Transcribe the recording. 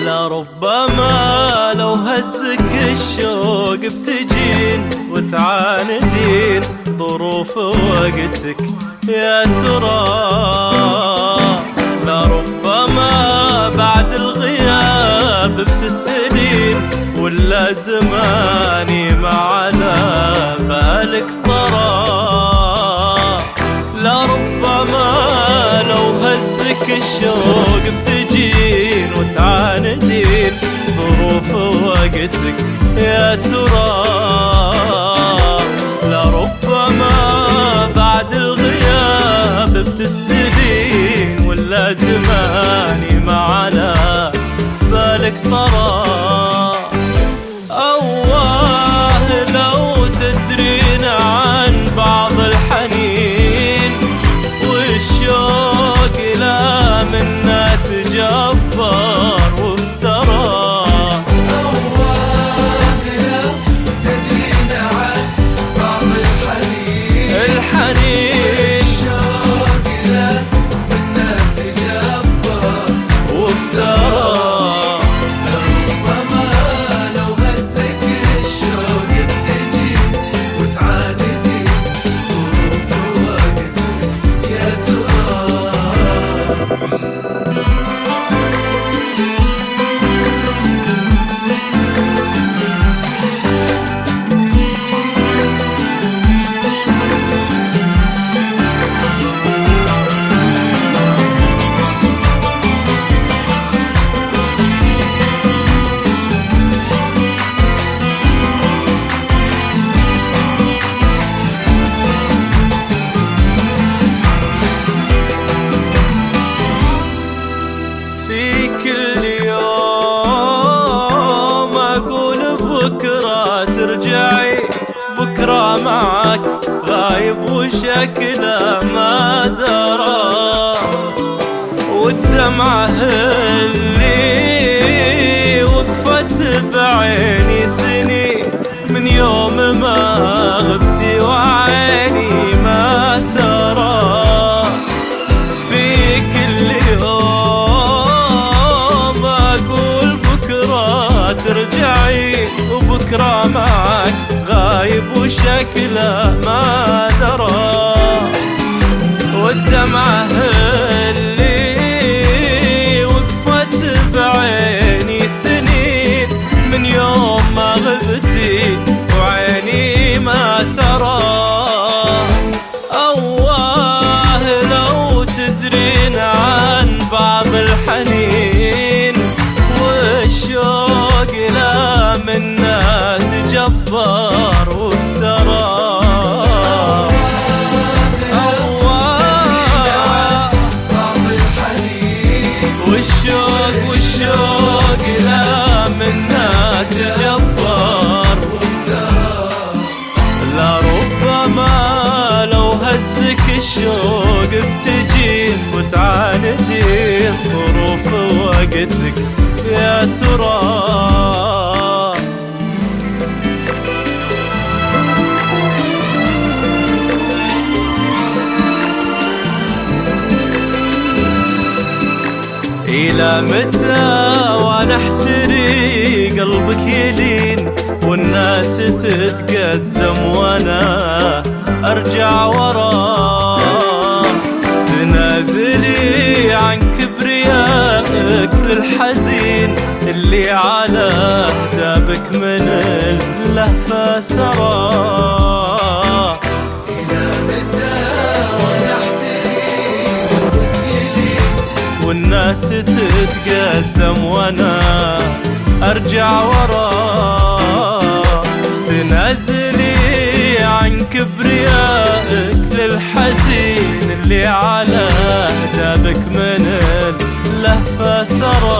لربما لو هزك الشوق بتجين وتعاندين ظروف وقتك يا ترى. لربما بعد الغياب بتسألين ولا زماني ما على بالك طرى. لربما لو هزك الشوق بتجين وتعاندين ظروف وقتك يا ترى. لربما بعد الغياب بتسألين ولا زماني ما على بالك طرى. أواه لو تدرين عن بعض الحنين والشوق لا منا تجبر وافترى. أواه لو تدرين عن بعض الحنين والشوق لا منا تجبر وافترى. في كل يوم أقول بكرة ترجعي، بكرة معك غايب وشكله ما درى. والدمعة اللي وقفت بعيني سنين من يوم ما غبتي وعيني ما ترى. في كل يوم أقول بكرة ترجعي وبكرة معك غايب وشكله ما درى. والدمعة اللي وقفت بعيني سنين من يوم ما غبتي وعيني ما ترى. أواه لو تدرين عن بعض الحنين والشوق لا منا تجبر وافترى. والشوق لا منا تجبر وافترى. لربما لو هزك الشوق بتجين وتعاندين ظروف وقتك يا ترى. إلى متى وانا احتري قلبك يلين والناس تتقدم وانا ارجع ورا. تنازلي عن كبريائك للحزين اللي على هدابك من اللهفة سرى. والناس تتقدم وانا ارجع ورا. تنازلي عن كبريائك للحزين اللي على هدابك من اللهفة سرى.